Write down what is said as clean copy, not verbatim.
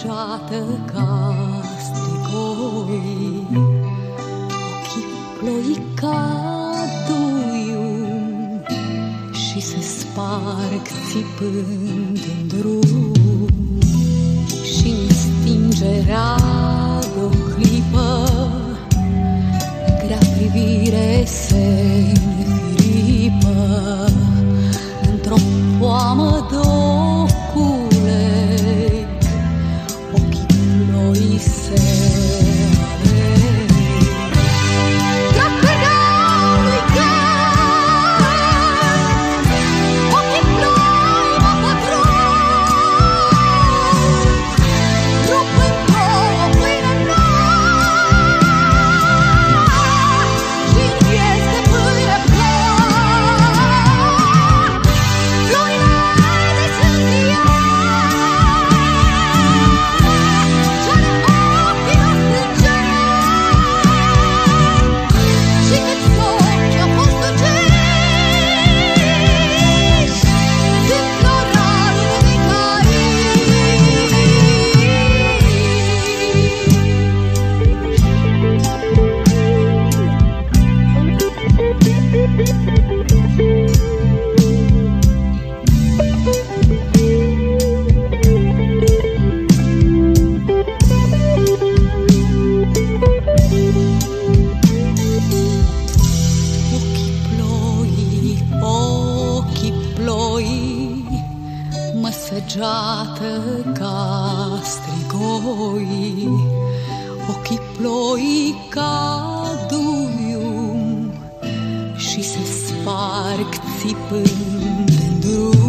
săgeată ca strigoi, ochii ploi ca duiul și se sparg țipând în drum. Și-n stingerea de-o clipă, grea privire se înfiripă într-o poamă d'ocule, ochii ploi se aleg. Drapăreau-lui gând, ochii ploi mă pătrund, rup-mi două pâine n-am, și-mi este pâine ploaie. Florile de sândia, ce-are ochii noștri încerci, și câți ochi au fost uciși, sunt florali de ochii ploi, mă săgeată ca strigoi, ochii ploi ca duium și se sparg țipând în drum.